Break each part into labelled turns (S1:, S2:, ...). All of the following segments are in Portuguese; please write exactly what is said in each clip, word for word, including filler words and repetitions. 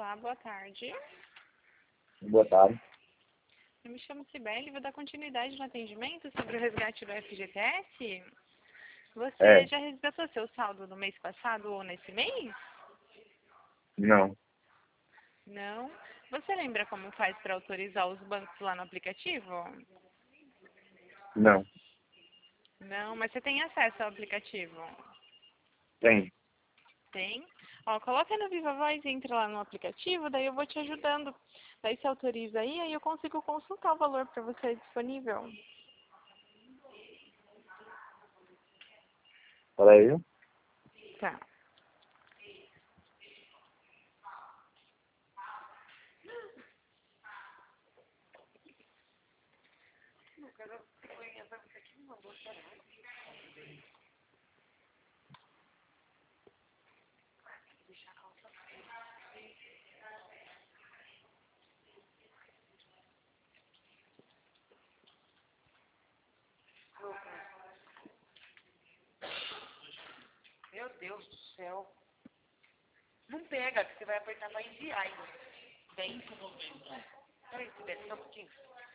S1: Olá, boa tarde.
S2: Boa tarde.
S1: Eu me chamo Cibele e vou dar continuidade no atendimento sobre o resgate do F G T S. Você
S2: É.
S1: já resgatou seu saldo no mês passado ou nesse mês?
S2: Não.
S1: Não? Você lembra como faz para autorizar os bancos lá no aplicativo?
S2: Não.
S1: Não, mas você tem acesso ao aplicativo?
S2: Tem.
S1: Tem? Ó, coloca no Viva Voz e entra lá no aplicativo, daí eu vou te ajudando. Daí você autoriza aí, aí eu consigo consultar o valor para você disponível.
S2: Fala aí.
S1: Tá.
S3: Meu Deus do céu. Não pega, que você vai apertar para enviar ainda. Vem. Peraí, Sibeli, só um pouquinho.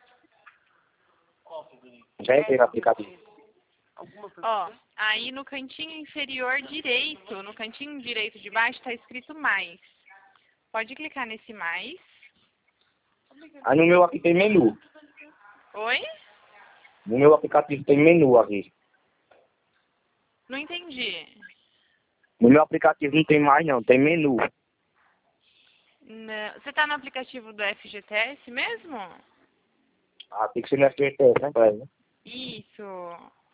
S2: Já entrei no aplicativo.
S3: Alguma pergunta?
S1: Ó, aí no cantinho inferior direito, no cantinho direito de baixo, tá escrito mais. Pode clicar nesse mais.
S2: Aí no meu aqui tem menu.
S1: Oi?
S2: No meu aplicativo tem menu aqui.
S1: Não entendi.
S2: No meu aplicativo não tem mais não, tem menu.
S1: Não. Você tá no aplicativo do F G T S mesmo?
S2: Ah, tem que ser no F G T S, né, pai?
S1: Isso.